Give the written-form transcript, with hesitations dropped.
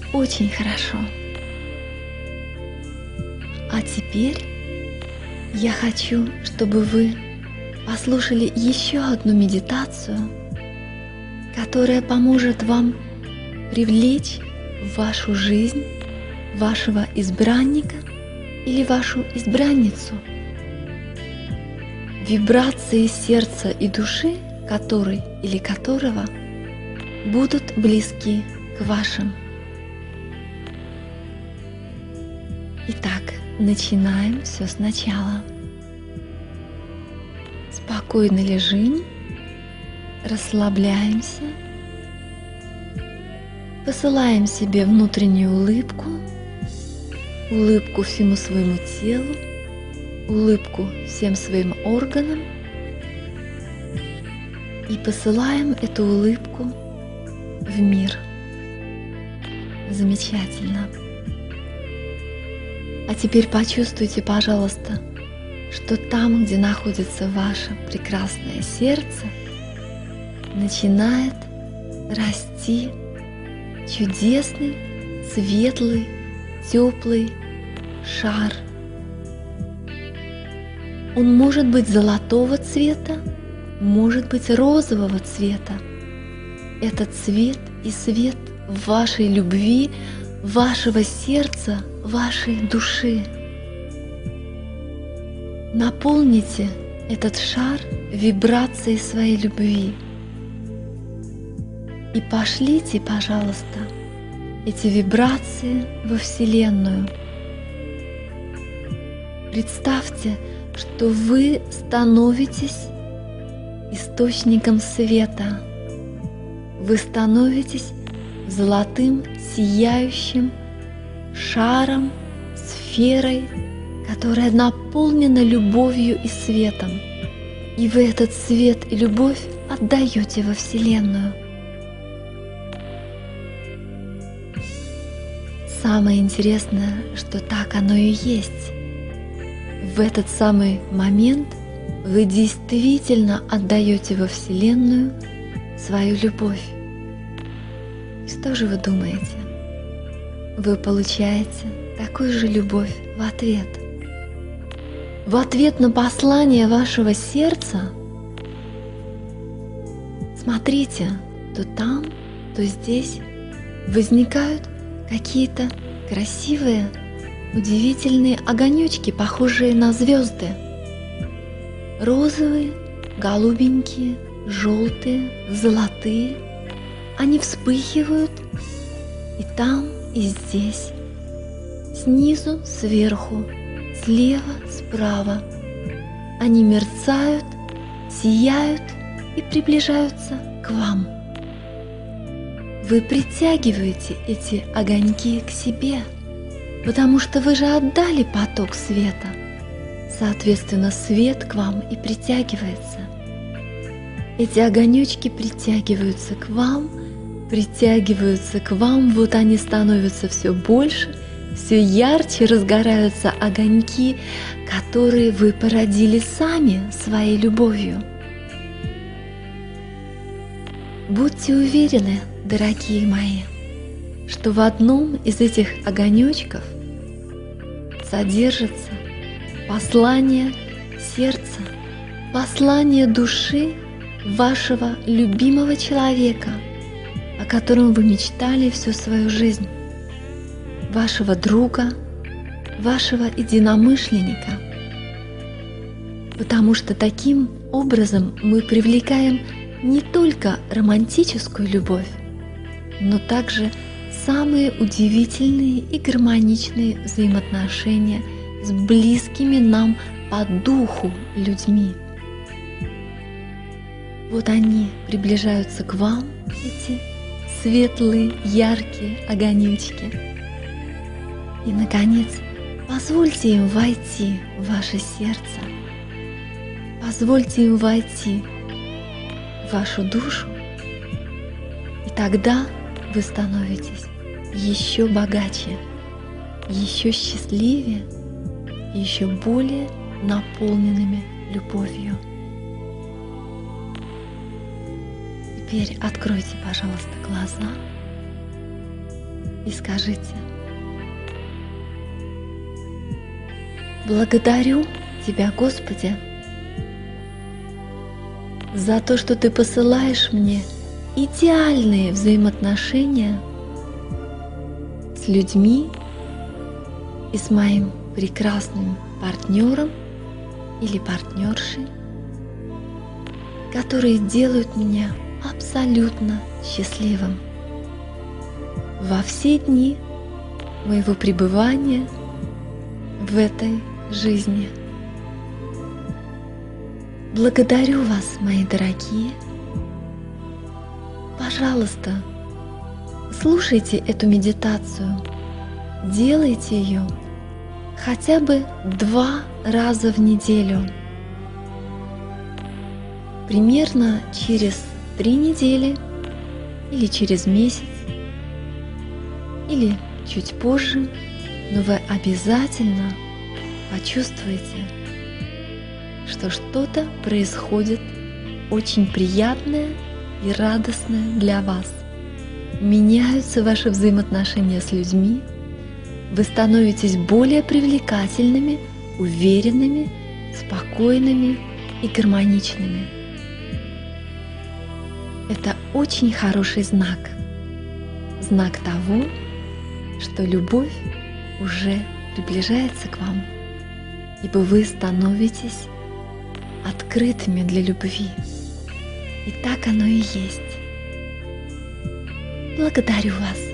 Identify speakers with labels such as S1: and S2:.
S1: очень хорошо. А теперь я хочу, чтобы вы послушали еще одну медитацию, которая поможет вам привлечь в вашу жизнь вашего избранника или вашу избранницу, вибрации сердца и души которой или которого будут близки к вашим. Итак, начинаем все сначала. Спокойно лежим, расслабляемся, посылаем себе внутреннюю улыбку, улыбку всему своему телу, улыбку всем своим органам и посылаем эту улыбку в мир. Замечательно. А теперь почувствуйте, пожалуйста, что там, где находится ваше прекрасное сердце, начинает расти чудесный, светлый, теплый шар. Он может быть золотого цвета, может быть розового цвета. Это цвет и свет вашей любви, вашего сердца, вашей души. Наполните этот шар вибрацией своей любви. И пошлите, пожалуйста, эти вибрации во Вселенную. Представьте, что вы становитесь источником света. Вы становитесь золотым, сияющим шаром, сферой, которая наполнена любовью и светом. И вы этот свет и любовь отдаете во Вселенную. Самое интересное, что так оно и есть. В этот самый момент вы действительно отдаете во Вселенную свою любовь. И что же вы думаете? Вы получаете такую же любовь в ответ. В ответ на послание вашего сердца смотрите, то там, то здесь возникают какие-то красивые, удивительные огонечки, похожие на звезды. Розовые, голубенькие, желтые, золотые. Они вспыхивают и там, и здесь. Снизу, сверху, слева, справа. Они мерцают, сияют и приближаются к вам. Вы притягиваете эти огоньки к себе, потому что вы же отдали поток света. Соответственно, свет к вам и притягивается. Эти огонечки притягиваются к вам, вот они становятся все больше, все ярче разгораются огоньки, которые вы породили сами своей любовью. Будьте уверены, дорогие мои, что в одном из этих огонечков содержится послание сердца, послание души вашего любимого человека, о котором вы мечтали всю свою жизнь, вашего друга, вашего единомышленника. Потому что таким образом мы привлекаем не только романтическую любовь, но также самые удивительные и гармоничные взаимоотношения с близкими нам по духу людьми. Вот они приближаются к вам, эти светлые, яркие огонечки. И, наконец, позвольте им войти в ваше сердце. Позвольте им войти в вашу душу. И тогда вы становитесь еще богаче, еще счастливее, еще более наполненными любовью. Теперь откройте, пожалуйста, глаза и скажите: благодарю Тебя, Господи, за то, что Ты посылаешь мне идеальные взаимоотношения с людьми и с моим прекрасным партнером или партнершей, которые делают меня абсолютно счастливым во все дни моего пребывания в этой жизни. Благодарю вас, мои дорогие. Пожалуйста, слушайте эту медитацию, делайте ее хотя бы 2 раза в неделю. Примерно через 3 недели или через месяц, или чуть позже, но вы обязательно почувствуете, что что-то происходит очень приятное и радостное для вас. Меняются ваши взаимоотношения с людьми, вы становитесь более привлекательными, уверенными, спокойными и гармоничными. Это очень хороший знак. Знак того, что любовь уже приближается к вам, ибо вы становитесь открытыми для любви. И так оно и есть. Благодарю вас.